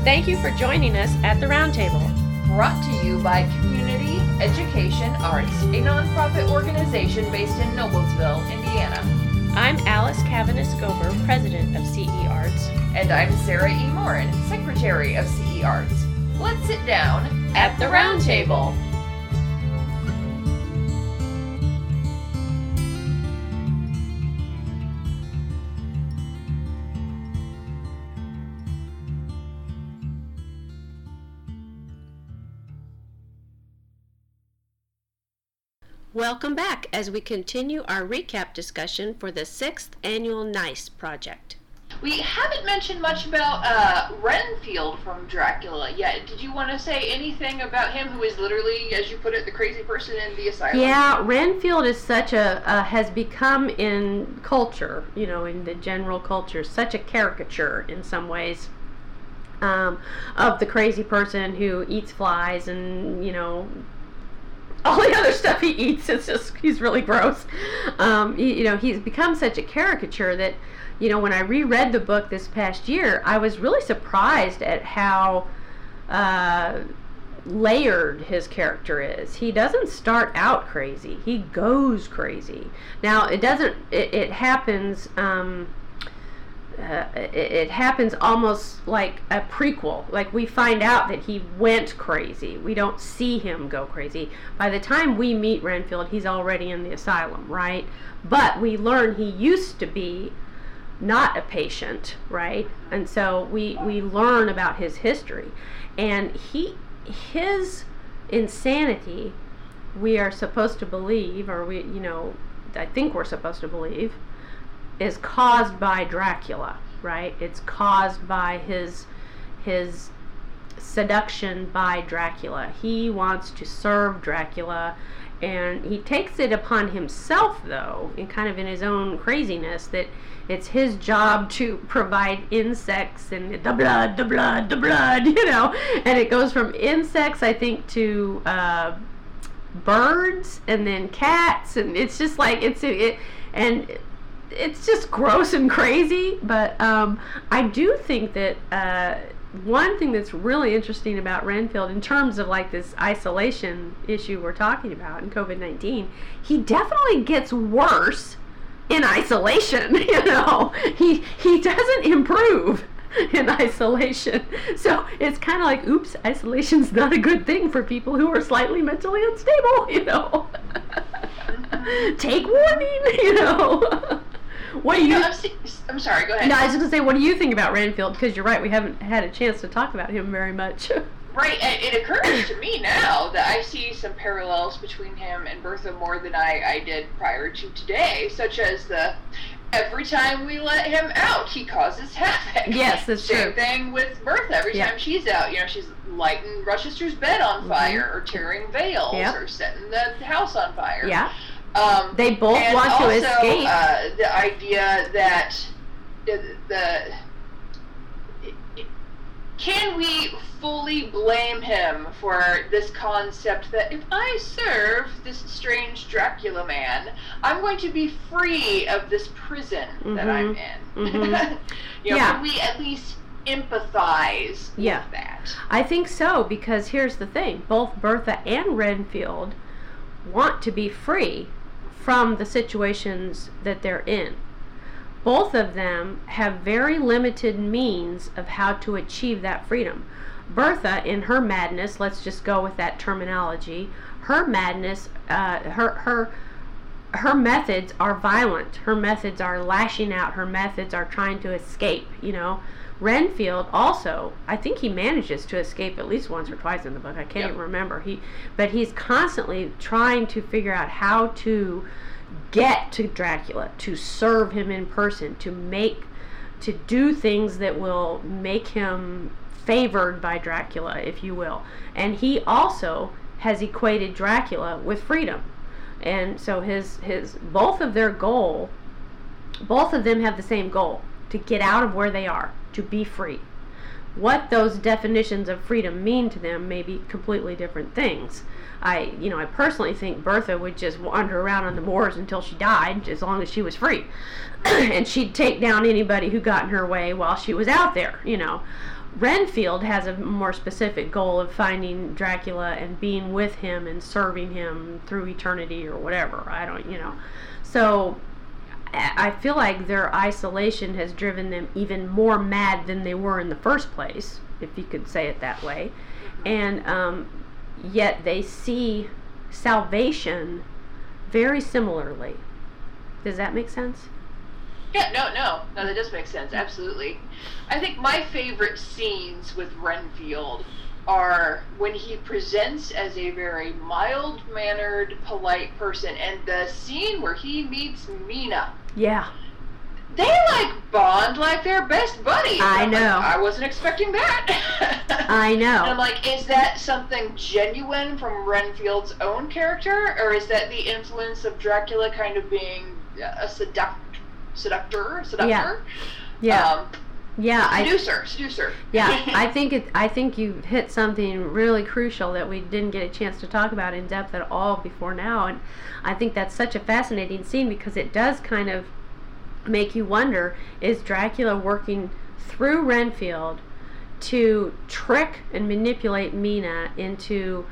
Thank you for joining us at the Roundtable. Brought to you by Community Education Arts, a nonprofit organization based in Noblesville, Indiana. I'm Alice Cavanis-Gober, president of CE Arts. And I'm Sarah E. Morin, secretary of CE Arts. Let's sit down at the Roundtable. Welcome back as we continue our recap discussion for the 6th annual NICE project. We haven't mentioned much about Renfield from Dracula yet. Did you want to say anything about him, who is literally, as you put it, the crazy person in the asylum? Yeah, Renfield is such has become in culture, in the general culture, such a caricature in some ways of the crazy person who eats flies and, all the other stuff he eats. He's really gross. He's become such a caricature that, when I reread the book this past year, I was really surprised at how layered his character is. He doesn't start out crazy. He goes crazy. Now, it happens, it happens almost like a prequel. Like, we find out that he went crazy. We don't see him go crazy. By the time we meet Renfield, he's already in the asylum, right? But we learn he used to be not a patient, right? And so we learn about his history. And his insanity, we are supposed to believe, or I think we're supposed to believe, is caused by Dracula, right? It's caused by his seduction by Dracula. He wants to serve Dracula, and he takes it upon himself, though, in his own craziness, that it's his job to provide insects and the blood, and it goes from insects, I think, to birds, and then cats, and it's just like it's just gross and crazy. But I do think that one thing that's really interesting about Renfield, in terms of like this isolation issue we're talking about in COVID-19, he definitely gets worse in isolation. He doesn't improve in isolation. So it's kind of like, oops, isolation's not a good thing for people who are slightly mentally unstable. Take warning. What do you? I'm sorry. Go ahead. No, I was just gonna say, what do you think about Renfield? Because you're right, we haven't had a chance to talk about him very much. Right, and it occurs to me now that I see some parallels between him and Bertha more than I did prior to today, such as every time we let him out, he causes havoc. Yes, that's true. Same thing with Bertha. Every time she's out, she's lighting Rochester's bed on fire, or tearing veils, or setting the house on fire. Yeah. They both want to escape. The idea that can we fully blame him for this concept that if I serve this strange Dracula man, I'm going to be free of this prison that I'm in? Can we at least empathize with that? I think so, because here's the thing. Both Bertha and Renfield want to be free from the situations that they're in. Both of them have very limited means of how to achieve that freedom. Bertha, in her madness, let's just go with that terminology, her madness, her methods are violent. Her methods are lashing out. Her methods are trying to escape, Renfield also, I think he manages to escape at least once or twice in the book. I can't remember. But he's constantly trying to figure out how to get to Dracula, to serve him in person, to do things that will make him favored by Dracula, if you will. And he also has equated Dracula with freedom. And so both of them have the same goal, to get out of where they are, to be free. What those definitions of freedom mean to them may be completely different things. I personally think Bertha would just wander around on the moors until she died, as long as she was free. And she'd take down anybody who got in her way while she was out there, Renfield has a more specific goal of finding Dracula and being with him and serving him through eternity or whatever. I don't, So I feel like their isolation has driven them even more mad than they were in the first place, if you could say it that way. And yet they see salvation very similarly. Does that make sense? Yeah, no, that does make sense, absolutely. I think my favorite scenes with Renfield are when he presents as a very mild-mannered, polite person, and the scene where he meets Mina. Yeah. They, bond like they're best buddies. I know. I wasn't expecting that. I know. And I'm like, is that something genuine from Renfield's own character, or is that the influence of Dracula kind of being a seductor? Yeah. Seducer. Yeah, I think you hit something really crucial that we didn't get a chance to talk about in depth at all before now, and I think that's such a fascinating scene because it does kind of make you wonder, is Dracula working through Renfield to trick and manipulate Mina into,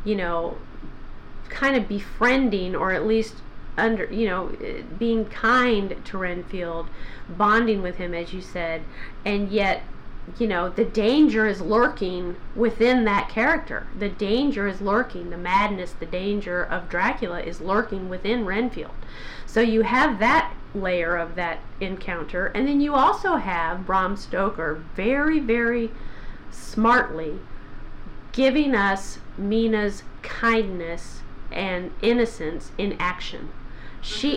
kind of befriending, or at least being kind to Renfield, bonding with him, as you said, and yet, the danger is lurking within that character. The danger is lurking. The madness, the danger of Dracula is lurking within Renfield. So you have that layer of that encounter, and then you also have Bram Stoker very, very smartly giving us Mina's kindness and innocence in action. She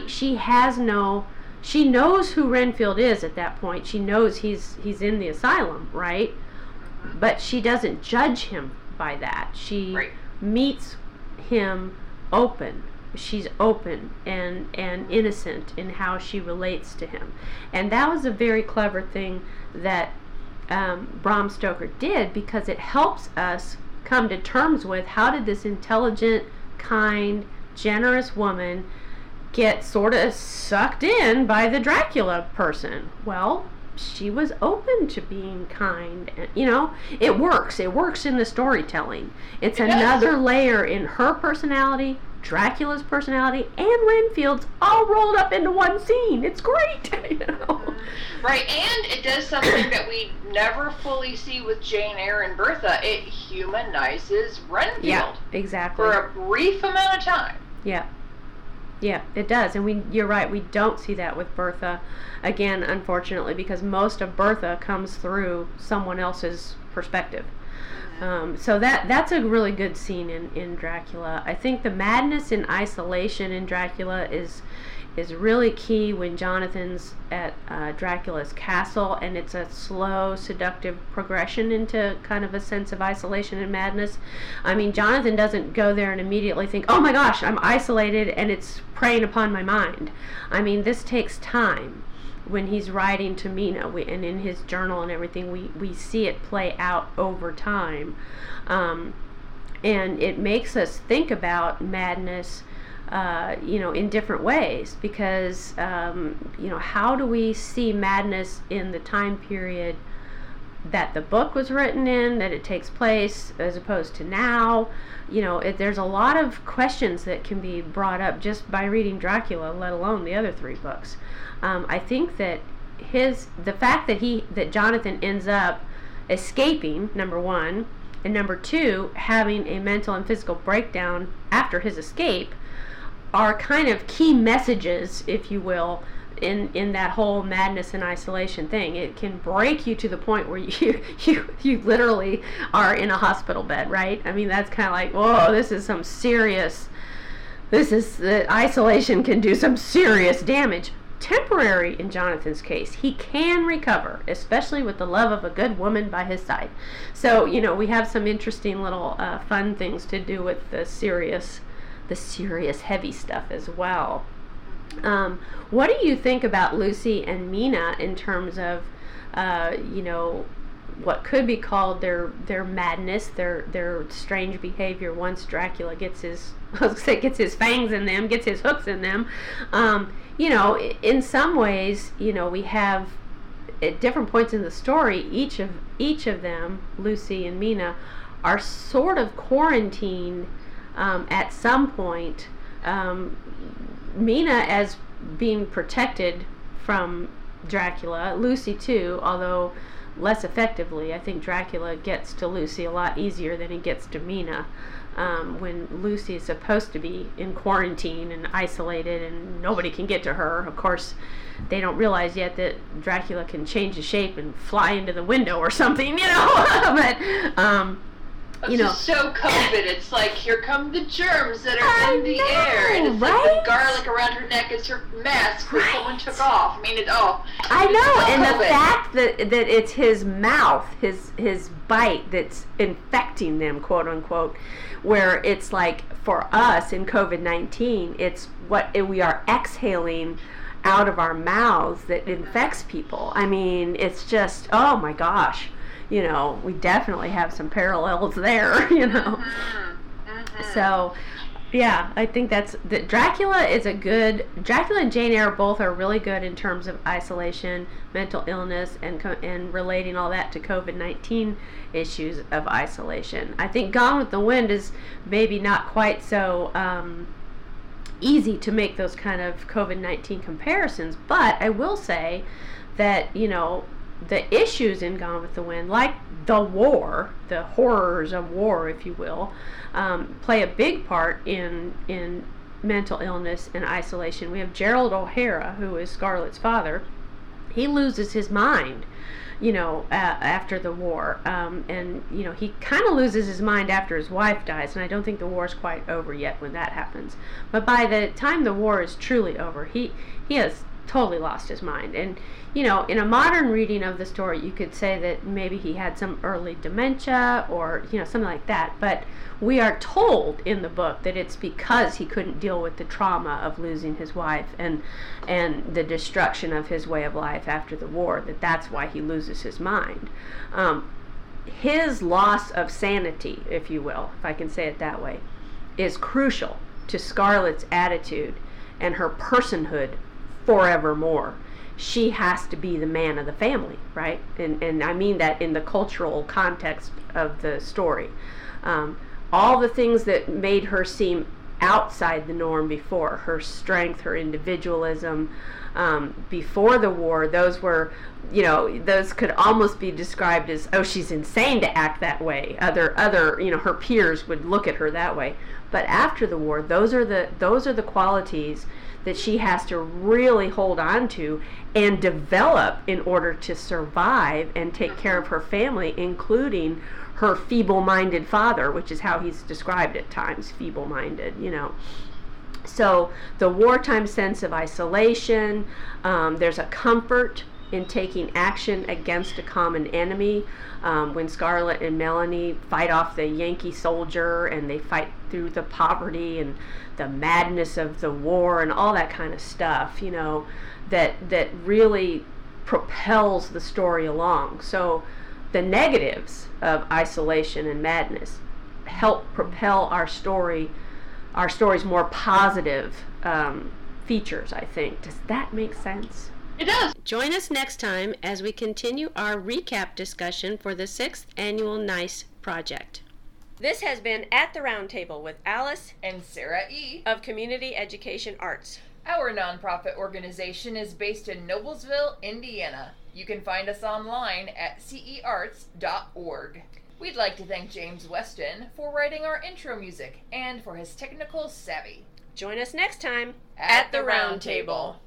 knows who Renfield is at that point. She knows he's in the asylum, right? But she doesn't judge him by that. She meets him open. She's open and innocent in how she relates to him. And that was a very clever thing that Bram Stoker did, because it helps us come to terms with, how did this intelligent, kind, generous woman get sort of sucked in by the Dracula person? Well, she was open to being kind. It works. It works in the storytelling. It's another layer in her personality, Dracula's personality, and Renfield's, all rolled up into one scene. It's great. Right, and it does something that we never fully see with Jane Eyre and Bertha. It humanizes Renfield. Yeah, exactly. For a brief amount of time. Yeah. Yeah, it does. And you're right, we don't see that with Bertha, again, unfortunately, because most of Bertha comes through someone else's perspective. So that's a really good scene in Dracula. I think the madness and isolation in Dracula is really key when Jonathan's at Dracula's castle, and it's a slow, seductive progression into kind of a sense of isolation and madness. I mean, Jonathan doesn't go there and immediately think, oh my gosh, I'm isolated and it's preying upon my mind. I mean, this takes time. When he's writing to Mina, and in his journal and everything, we see it play out over time. And it makes us think about madness in different ways, because how do we see madness in the time period that the book was written in, that it takes place, as opposed to now? There's a lot of questions that can be brought up just by reading Dracula, let alone the other three books. I think that the fact that Jonathan ends up escaping, number one, and number two, having a mental and physical breakdown after his escape, are kind of key messages, if you will, in that whole madness and isolation thing. It can break you to the point where you literally are in a hospital bed, right? I mean, that's kind of like, whoa, the isolation can do some serious damage. Temporary in Jonathan's case. He can recover, especially with the love of a good woman by his side. So, we have some interesting little fun things to do with the serious heavy stuff as well. What do you think about Lucy and Mina in terms of what could be called their madness, their strange behavior once Dracula gets his fangs in them, gets his hooks in them? In some ways, we have at different points in the story, each of them, Lucy and Mina, are sort of quarantined at some point. Mina as being protected from Dracula, Lucy too, although less effectively. I think Dracula gets to Lucy a lot easier than he gets to Mina. When Lucy is supposed to be in quarantine and isolated and nobody can get to her. Of course, they don't realize yet that Dracula can change his shape and fly into the window or something, but it's just so COVID. It's like, here come the germs that are in the air, and it's like the garlic around her neck is her mask that someone took off. I mean, I know, and COVID. The fact that it's his mouth, his bite that's infecting them, quote unquote, where it's like for us in COVID-19, it's what we are exhaling out of our mouths that infects people. I mean, it's just, oh my gosh. We definitely have some parallels there, So, yeah, I think that Dracula and Jane Eyre both are really good in terms of isolation, mental illness, and relating all that to COVID-19 issues of isolation. I think Gone with the Wind is maybe not quite so easy to make those kind of COVID-19 comparisons, but I will say that, the issues in Gone with the Wind, like the war, the horrors of war, if you will, play a big part in mental illness and isolation. We have Gerald O'Hara, who is Scarlett's father. He loses his mind, after the war, and he kind of loses his mind after his wife dies, and I don't think the war's quite over yet when that happens. But by the time the war is truly over, he has totally lost his mind. And in a modern reading of the story, you could say that maybe he had some early dementia or something like that, but we are told in the book that it's because he couldn't deal with the trauma of losing his wife and the destruction of his way of life after the war, that's why he loses his mind. His loss of sanity, if you will, if I can say it that way, is crucial to Scarlett's attitude and her personhood forevermore. She has to be the man of the family, right? And I mean that in the cultural context of the story. All the things that made her seem outside the norm before, her strength, her individualism, before the war, those were, those could almost be described as, oh, she's insane to act that way. Other, her peers would look at her that way. But after the war, those are the qualities that she has to really hold on to and develop in order to survive and take care of her family, including her feeble-minded father, which is how he's described at times, feeble-minded, So the wartime sense of isolation, there's a comfort in taking action against a common enemy. When Scarlett and Melanie fight off the Yankee soldier and they fight through the poverty and the madness of the war and all that kind of stuff, that really propels the story along. So the negatives of isolation and madness help propel our story's more positive features, I think. Does that make sense? It does. Join us next time as we continue our recap discussion for the 6th annual NICE project. This has been At the Round Table with Alice and Sarah E. of Community Education Arts. Our nonprofit organization is based in Noblesville, Indiana. You can find us online at cearts.org. We'd like to thank James Weston for writing our intro music and for his technical savvy. Join us next time at the Round Table.